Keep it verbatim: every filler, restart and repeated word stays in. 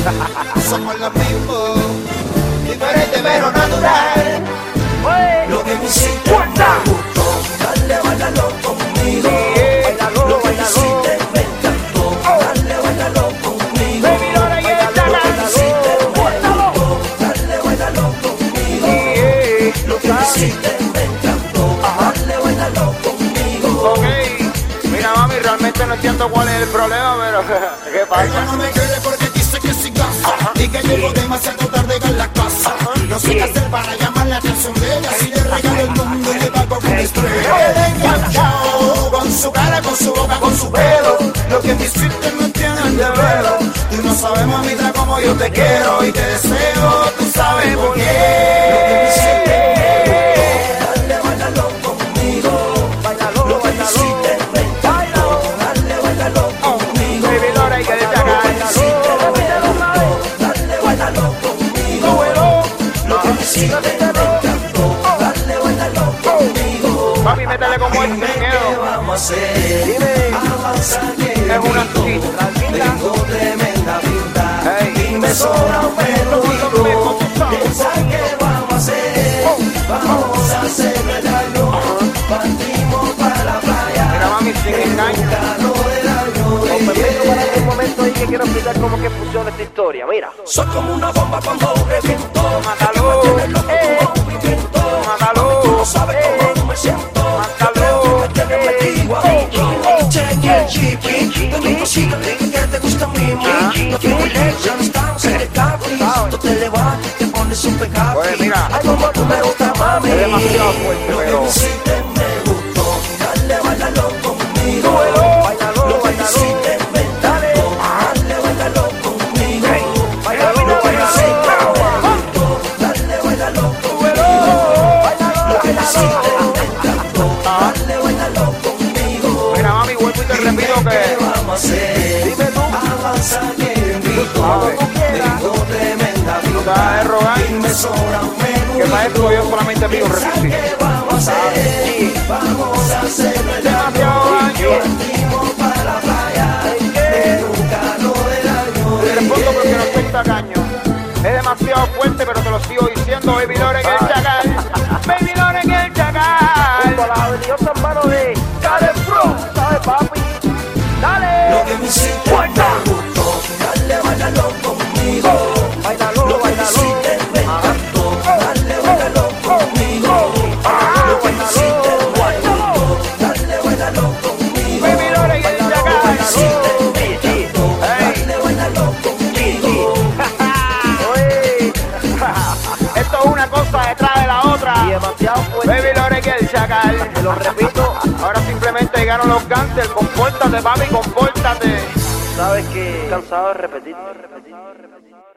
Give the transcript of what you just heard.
Somos los mismos, diferente pero natural. Lo que me hiciste me gustó, dale, bailalo conmigo. Lo que me hiciste me encantó, dale, bailalo conmigo. Lo que me hiciste me gustó, dale, bailalo conmigo. Lo que me hiciste me encantó, dale, bailalo conmigo. Ok, mira mami, realmente no entiendo cuál es el problema, pero ¿qué pasa? Ella no me quiere porque dice que sí gasta y que llego demasiado tarde en la casa. No sé qué hacer para llamar la atención de ella. Si le regalo el mundo y le pago con estrella. Quedé enganchado con su cara, con su boca, con su pelo. Lo que me hiciste no entienden de velo. Tú no sabes, mamita, como yo te quiero y te deseo. Tú sabes por qué. Lo que me hiciste me gustó, dale, bailalo conmigo. Lo que me hiciste me encantó, dale, bailalo conmigo. Baby Lora y que le saca. Si no te encantó, dale, bailalo conmigo. Papi, métele como el Dime dinero. qué vamos a hacer. Dime. Avanza que Es una rico. Tengo tremenda pinta. Hey. Y me sobra un pelotito. Piensa que vamos a hacer. Vamos a hacerlo el año. Partimos para la playa. Mira mami, sin engaño. Calor del año. Con permiso para un momento ahí que quiero explicar cómo que funciona esta historia. Mira. Soy como una bomba cuando reviento. Mátalo, Eh, mátalo, tú no sabes cómo me siento. mátalo, Que me metido aquí. Cheque el chiqui. No es imposible que te gusta a mí. No te muy lejos, ya no estamos en el café. Tú te levantas, te pones un pecado. Oye, mira. Ay, como tú me gusta, mami. Es demasiado fuerte, Lo que pero- me hiciste me gustó. Dale, bailalo conmigo. Bailalo, Lo que me hiciste me encantó. Dale, bailalo conmigo. Lo que me hiciste me gustó. Dale, bailalo conmigo. Lo que me hiciste me encantó. Dale, bailalo conmigo. Mira mami, vuelvo y te repito ¿Qué que vamos a hacer? Dime tú. Avanza bien rico. Suave. Tengo tremenda no te vas a vida. derrogar, Y me sobra un menú. que para esto yo solamente pido un requisito. ¿Qué vamos a hacer? Vamos a hacerlo el Demasiado año. daño. Partimos para la playa. En un calor del año. Te respondo porque no soy tacaño. Es demasiado fuerte, pero te lo sigo diciendo. Baby Lora en el chacal. Baby Lora en el chacal. Junto a la avenida hermano de Calen Pro. ¿Sabes, papi? Dale. Lo que me hiciste me gustó. Dale, bailalo conmigo. Bailalo, Lo que me bailalo. hiciste me encantó. Dale, bailalo conmigo. Lo que me hiciste me gustó. Dale, bailalo conmigo. Baby Lora en el Lo que me chacal. hiciste me encantó. Dale, bailalo conmigo. Oye. Esto es una cosa detrás de la Y otra. demasiado fuerte. Baby Lora en el chacal. Te lo repito. Ahora simplemente llegaron los gangsters. Compórtate, papi, compórtate. Sabes que cansado de repetir.